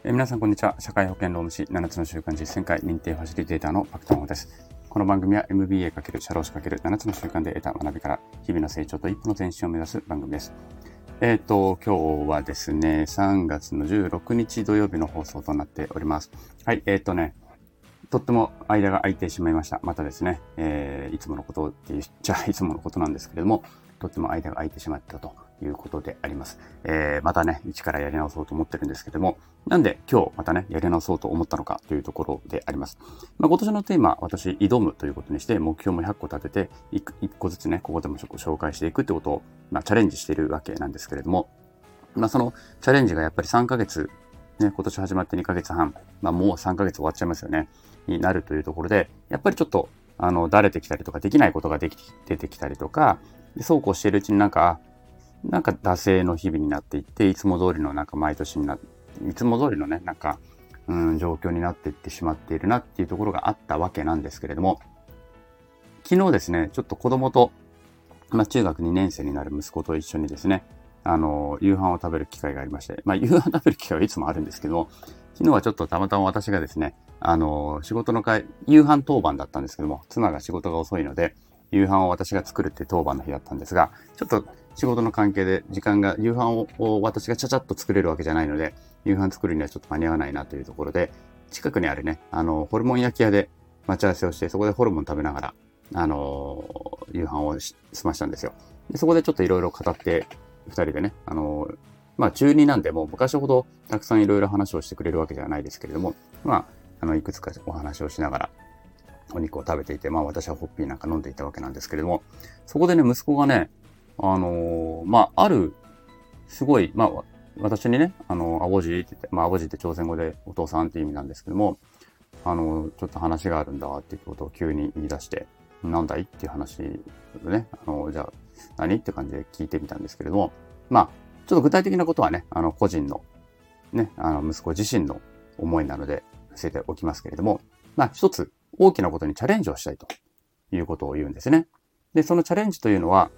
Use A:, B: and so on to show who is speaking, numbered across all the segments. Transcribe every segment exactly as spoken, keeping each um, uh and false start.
A: えー皆さんこんにちは。社会保険労務士ななつの習慣実践会認定ファシリテーターのパクトンホです。この番組は エムビーエー× 社労士 ×なな つの習慣で得た学びから日々の成長と一歩の前進を目指す番組です。えっと、今日はですね、さんがつのじゅうろくにち土曜日の放送となっております。はい、えっとね、とっても間が空いてしまいました。またですね、えー、いつものことって言っちゃいつものことなんですけれども、とっても間が空いてしまったということであります。えー、またね、一からやり直そうと思ってるんですけれども、なんで今日またね、やり直そうと思ったのかというところであります。まあ、今年のテーマ、私、挑むということにして、目標もひゃっこ立てて、いっこずつね、ここでも紹介していくってことを、まあ、チャレンジしているわけなんですけれども、まあ、そのチャレンジがやっぱりさんかげつ、ね、今年始まってにかげつはん、まあ、もうさんかげつ終わっちゃいますよね、になるというところで、やっぱりちょっと、あの、だれてきたりとか、できないことができ出てきたりとか、でそうこうしているうちになんか、なんか惰性の日々になっていって、いつも通りのなんか毎年になって、いつも通りのね、なんか、うん、状況になっていってしまっているなっていうところがあったわけなんですけれども、昨日ですね、ちょっと子供と、まあ、中学にねん生になる息子と一緒にですね、あの、夕飯を食べる機会がありまして、まあ、夕飯食べる機会はいつもあるんですけども、昨日はちょっとたまたま私がですね、あの、仕事の会、夕飯当番だったんですけども、妻が仕事が遅いので、夕飯を私が作るっていう当番の日だったんですが、ちょっと仕事の関係で時間が、夕飯を私がちゃちゃっと作れるわけじゃないので、夕飯作るにはちょっと間に合わないなというところで、近くにあるね、あの、ホルモン焼き屋で待ち合わせをして、そこでホルモン食べながら、あのー夕飯をし済ましたんですよ。でそこでちょっといろいろ語って、二人でね、あのーまあ中になんでもう昔ほどたくさんいろいろ話をしてくれるわけではないですけれども、まあ、あの、いくつかお話をしながらお肉を食べていて、まあ私はホッピーなんか飲んでいたわけなんですけれども、そこでね、息子がね、あのーまあ、ある、すごい、まあ、私にね、あの、アボジって言って、まあ、アボジって朝鮮語でお父さんっていう意味なんですけども、あの、ちょっと話があるんだっていうことを急に言い出して、なんだいっていう話でね、あの、じゃあ、何って感じで聞いてみたんですけれども、まあ、ちょっと具体的なことはね、あの、個人の、ね、あの、息子自身の思いなので、伏せておきますけれども、まあ、一つ大きなことにチャレンジをしたいということを言うんですね。で、そのチャレンジというのは、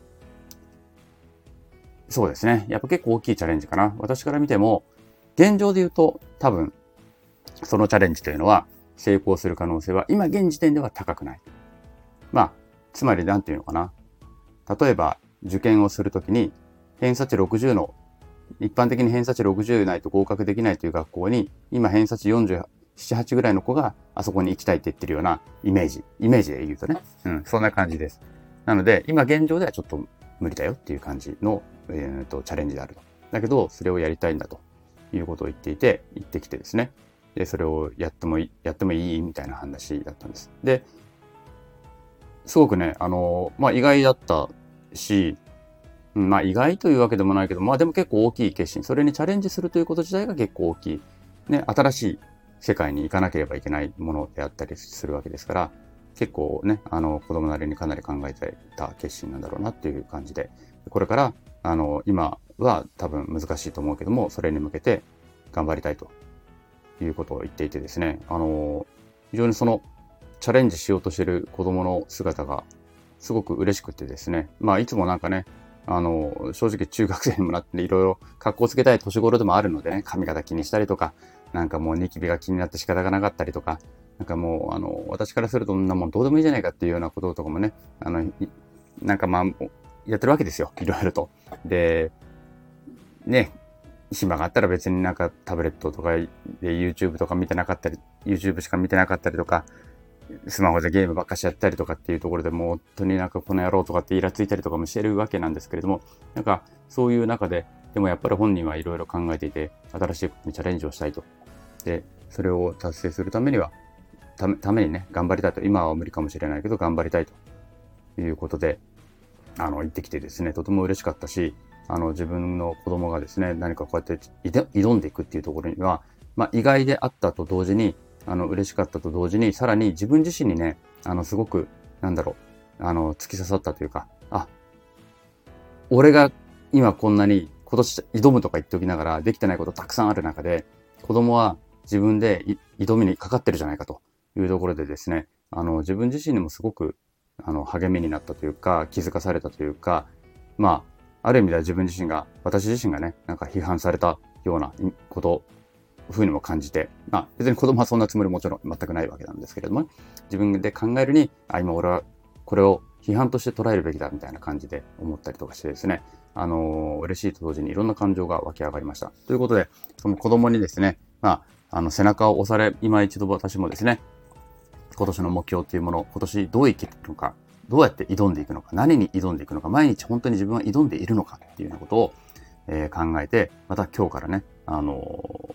A: そうですね。やっぱ結構大きいチャレンジかな。私から見ても、現状で言うと、多分、そのチャレンジというのは、成功する可能性は今現時点では高くない。まあ、つまりなんていうのかな。例えば、受験をするときに、偏差値ろくじゅうの、一般的に偏差値ろくじゅうないと合格できないという学校に、今偏差値よんじゅうなな、はちぐらいの子があそこに行きたいって言ってるようなイメージ。イメージで言うとね。うん、そんな感じです。なので、今現状ではちょっと無理だよっていう感じの、えー、とチャレンジであると。だけど、それをやりたいんだということを言っていて、言ってきてですね。で、それをやってもいい、やってもいいみたいな話だったんです。で、すごくね、あの、まあ、意外だったし、うん、まあ、意外というわけでもないけど、まあ、でも結構大きい決心。それにチャレンジするということ自体が結構大きい。ね、新しい世界に行かなければいけないものであったりするわけですから、結構ね、あの、子供なりにかなり考えていた決心なんだろうなっていう感じで、これから、あの、今は多分難しいと思うけども、それに向けて頑張りたいということを言っていてですね、あの、非常にそのチャレンジしようとしている子供の姿がすごく嬉しくてですね、まあいつもなんかね、あの、正直中学生にもなっていろいろ格好つけたい年頃でもあるのでね、髪型気にしたりとか、なんかもうニキビが気になって仕方がなかったりとか、なんかもう、あの、私からするとそんなもんどうでもいいじゃないかっていうようなこととかもね、あの、なんかまあ、やってるわけですよ。いろいろと。で、ね、暇があったら別になんかタブレットとかで YouTube とか見てなかったり、YouTube しか見てなかったりとか、スマホでゲームばっかしやったりとかっていうところでもう本当になんかこの野郎とかってイラついたりとかもしてるわけなんですけれども、なんかそういう中で、でもやっぱり本人はいろいろ考えていて、新しいことにチャレンジをしたいと。で、それを達成するためには、ためためにね、頑張りたいと。今は無理かもしれないけど、頑張りたいということで、あの、言ってきてですね、とても嬉しかったし、あの、自分の子供がですね、何かこうやって挑んでいくっていうところには、まあ、意外であったと同時に、あの、嬉しかったと同時に、さらに自分自身にね、あの、すごく、なんだろう、あの、突き刺さったというか、あ、俺が今こんなに今年挑むとか言っておきながら、できてないことたくさんある中で、子供は自分で挑みにかかってるじゃないかというところでですね、あの、自分自身にもすごく、あの、励みになったというか、気づかされたというか、まあ、ある意味では自分自身が、私自身がね、なんか批判されたようなことふうにも感じて、まあ別に子供はそんなつもりもちろん全くないわけなんですけれども、自分で考えるに、あ、今俺はこれを批判として捉えるべきだみたいな感じで思ったりとかしてですね、あのー、嬉しいと同時にいろんな感情が湧き上がりました。ということで、その子供にですね、まあ、あの背中を押され、今一度私もですね、今年の目標というもの、今年どう生きるのか、どうやって挑んでいくのか、何に挑んでいくのか、毎日本当に自分は挑んでいるのかっていうようなことを、えー、考えて、また今日からね、あの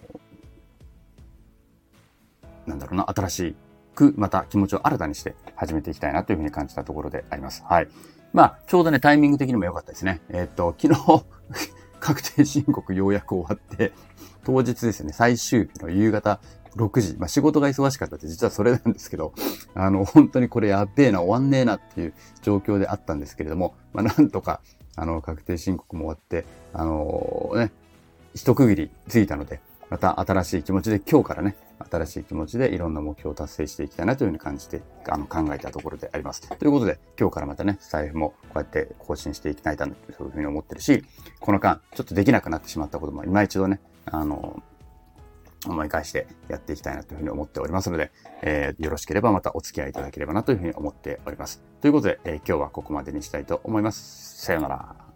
A: ー、なんだろうな、新しく、また気持ちを新たにして始めていきたいなというふうに感じたところであります。はい。まあ、ちょうどね、タイミング的にも良かったですね。えー、っと、昨日、確定申告ようやく終わって、当日ですね、最終日の夕方ろくじ、まあ仕事が忙しかったって実はそれなんですけど、あの、本当にこれやっべえな、終わんねえなっていう状況であったんですけれども、まあなんとか、あの、確定申告も終わって、あのー、ね、一区切りついたので、また新しい気持ちで、今日からね、新しい気持ちでいろんな目標を達成していきたいなというふうに感じて、あの、考えたところであります。ということで、今日からまたね、スタイフもこうやって更新していきたいなというふうに思ってるし、この間、ちょっとできなくなってしまったことも今一度ね、あの、思い返してやっていきたいなというふうに思っておりますので、えー、よろしければまたお付き合いいただければなというふうに思っております。ということで、えー、今日はここまでにしたいと思います。さようなら。